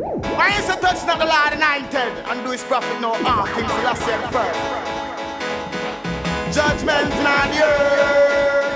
Why is the touch not the Lord anointed and do his prophet no harm? King Selassie the first. Judgment on the earth.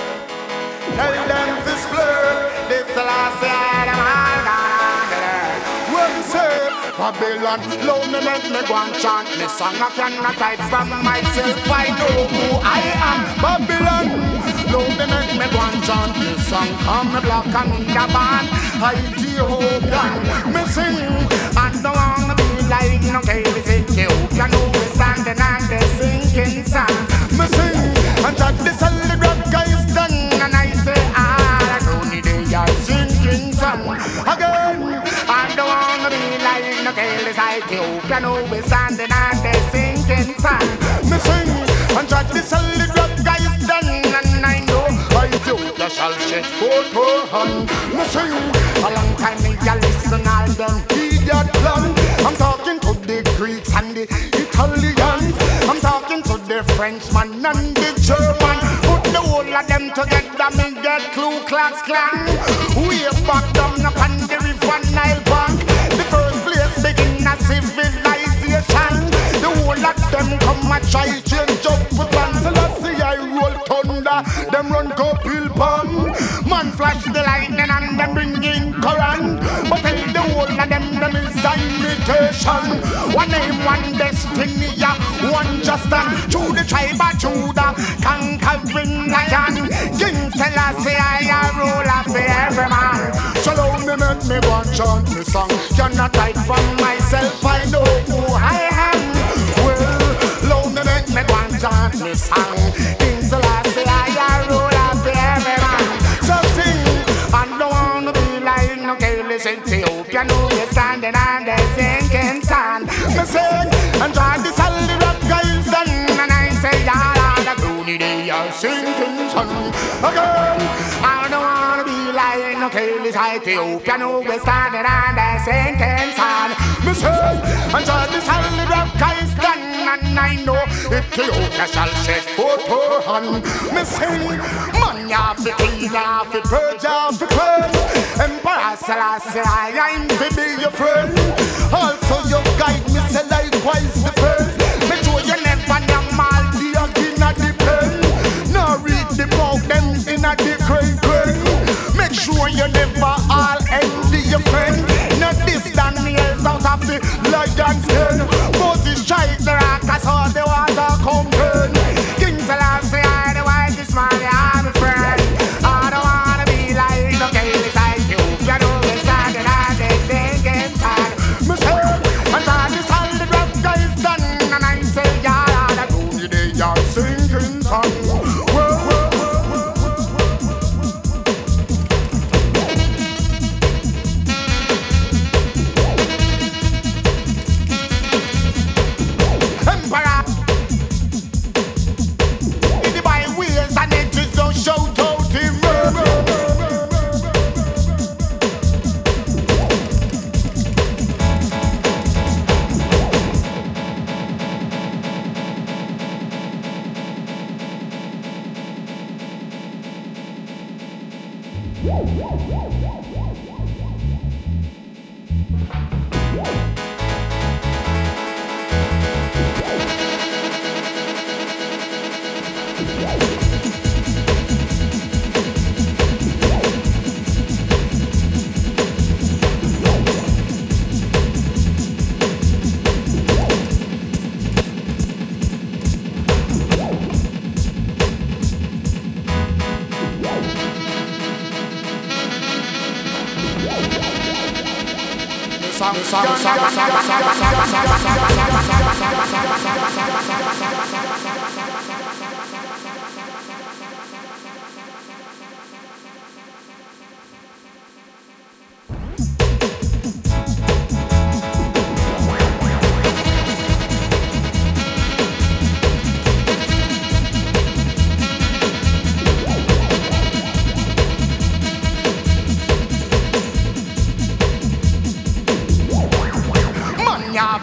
Tell them to splurge. This Selassie the man on the earth. Well, sir, Babylon, low me make me go and chant me song. I cannot hide from myself. I know who I am. Babylon, low me make me go and chant me song. Come me block and the band. I Ethiopian, me sing. I don't wanna be like no Kalis Ethiopian who is standing on the sinking sun. Me sing, and that this solid rock is done. And I say, I don't need a sinking sun. Again, I don't wanna be like no Kalis Ethiopian who is standing on the sinking sun. Me sing, and that this solid rock is done. And I know Ethiopia shall shed forth her hand. Me sing, a long time me a listen all them idiot plan. I'm talking to the Greeks and the Italians. I'm talking to the Frenchman and the German. Put the whole of them together, me get Ku Klux Klan. Way back down upon the river Nile bank. The first place begin a civilization. The whole of them come a try change up with plans. Selassie I roll thunder, them run go pill pan. Man flash the lightning and them bring in Quran. But tell the whole of them is an imitation. One name, one destiny, yeah, one just and through the tribe of Judah, conquering lion. King Selassie I rule for every man. So long me make me one chant me song. Cannot hide from myself, I know who I am. Well, long me make me one chant me song. King Selassie I rule for every man. So sing, I don't wanna be like no Kalis Ethiopian who is standing on the sinking sun. Me sing, and try the solid rock guys done. And I say, yeah, the gloomy day are sinking sun. Again, I don't wanna be like no Kalis Ethiopian who is standing on the sinking sun. Me sing, and try the solid rock guys done. And I know Ethiopia shall shed forth her hand. Me sing, man, you have to kill, you have to purge, you have to cleanse. Emperor Selassie, I'm to be your friend. Also you guide me, say likewise the first. Make sure you never know all the again at the pen. Now read the book, them in a the crane. Make sure you never all envy your friend. Not this Daniel's out of the lion's den. Moses strike the rock, I saw the water come burn. King Selassie, I the whitest man, I'm a friend. I don't wanna be like no Kalis Ethiopian who is standing on the sinking sun. Me say, and all the solid rock guys done. And I say, yeah, the gloomy day are sinking sun.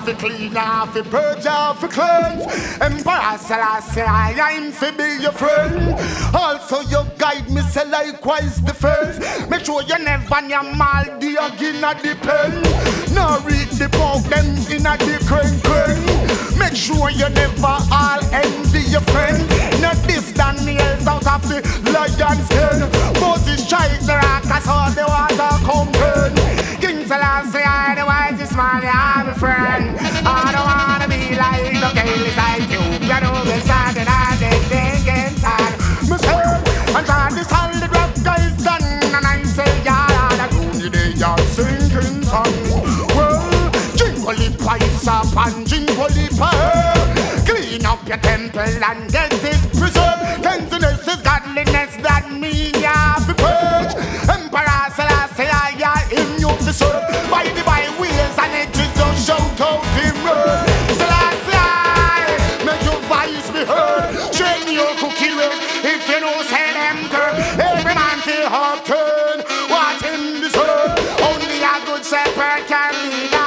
have to clean, have to purge, have to cleanse. Emperor Selassie, I'm to be your friend. Also you guide me, say likewise defense. Make sure you never your mal the again at the pen. Now read the book them in a the crane. Make sure you never all envy your friend. Not this Daniel's out of the lion's den. Moses tried the rock, I saw the water come turn. King Selassie, I the wisest man, I'm a friend. I don't wanna be like the girls like you. You know the sad and I did thinking sad. Myself, and try this all the rock guys done. And I say, yeah, that only they are sinking sun. Well, jingle it twice up and jingle it per. Clean up your temple and get it preserved. Cleanliness is godliness, that mean you have to purge. Emperor Selassie, I him you to serve. By the byways and edges, don't shout out him road. Selassie, make your voice be heard. Train your cookie red, if you know say them girl. Every man feel hard turn, what him deserve. Only a good shepherd can lead.